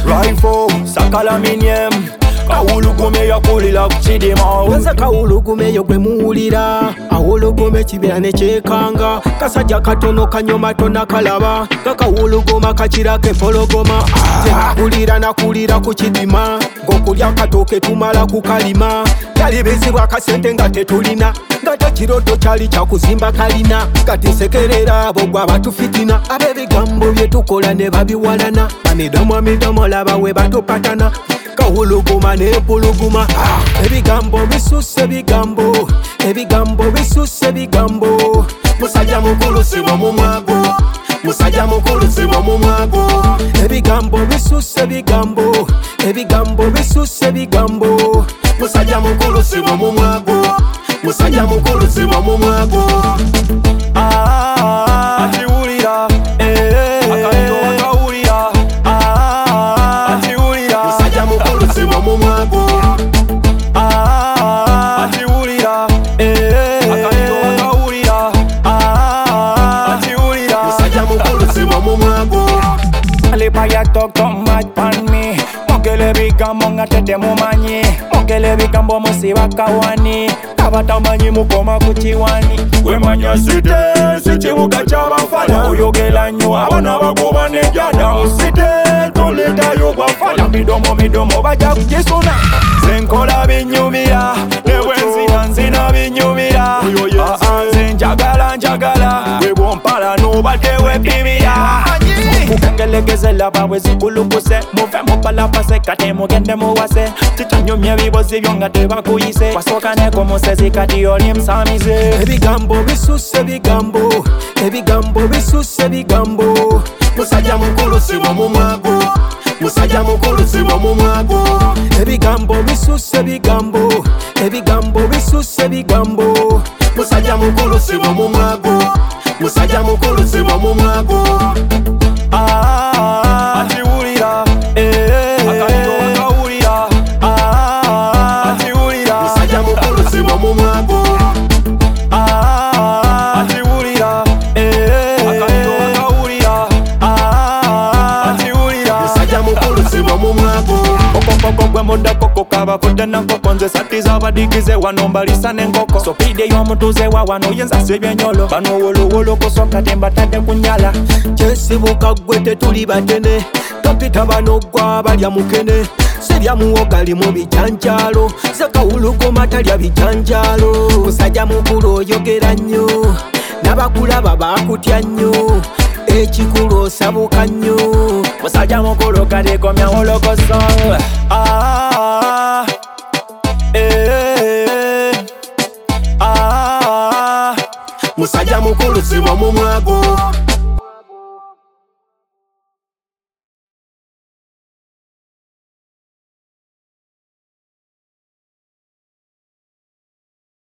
Rifle, sakala minyem Kawulugume yakulira kukidima Wenza kawulugume yo gwe muwulira awuluguma ekibira ne kyekanga kasajja katono kanyomato nakalaba kakawuluguma kakirako empologoma nakulira ku kidima ng'okulya akatooke tumala kukalima yalibizibwa akasente nga tetulina nga tekiroto kyali kyakuzimba kalina kati nsekerera abo gwe abatufitina ab'ebigambo bye tukola ne babiwalana amidomo laba we batupatana kawuluguma n'empuluguma ebigambo bisusse ebigambo bisusse ebigambo musajja mukulu sibo mu mwago musajja mukulu sibo mu mwago ebigambo bisusse ebigambo bisusse ebigambo musajja mukulu sibo mu mwago musajja mukulu sibo mu mwago atiwulira akaliro akawulira atiwulira musajja mukulu sibo mu mwago atiwulira akaliro akawulira atiwulira musajja mukulu sibo mu mwago alipa ya toko mad pan me mogele bigambo nga tete mumanyi mogele bigambo musiba kawani abatamanyi mukoma ku kiwani wemanya site sikibuga ky'abafana oyogera nnyo abana bagoba nejjada musite tuleetayo gwafana midomo bajja kukisuna zenkola binyumira nebwenzina binyumira nze njagala webwompala nobadde wepimira mukengelegeze laba bwe zikulukuse muve mupalapase kati mugende muwase kitanyumya ebibozi byo nga tebakuyise wasooka nekomusezi kati oli msamize ebigambo bisusse ebigambo bisusse ebigambo musajja mukulu sibo mu mwago musajja mukulu sibo mu mwago ebigambo bisusse ebigambo bisusse ebigambo musajja mukulu sibo mu mwago musajja mukulu sibo mu mwago atiwulira akaliro akawulira atiwulira musajja mukulu sibo mu mwago atiwulira akaliro akawulira atiwulira musajja mukulu sibo mu mwago okokoko gwe muddakoko kabavudde nankoko nze satiza abadigize wano mbalisa n'enkoko sopide y'omutuuze wa wano yenza si ebyenyolo bano wolowoloko kati mbatadde ku nnyala kyesibuka gwe tetuli batene topita bano gwa balya mukene sirya muwoga ali mu bijanjalo zakawuluguma talya bijanjalo musajja mukulu oyogera nnyo n'abakulaba bakutya nnyo ekikulu osabuka nnyo musajja mukulu kati komya wolokoso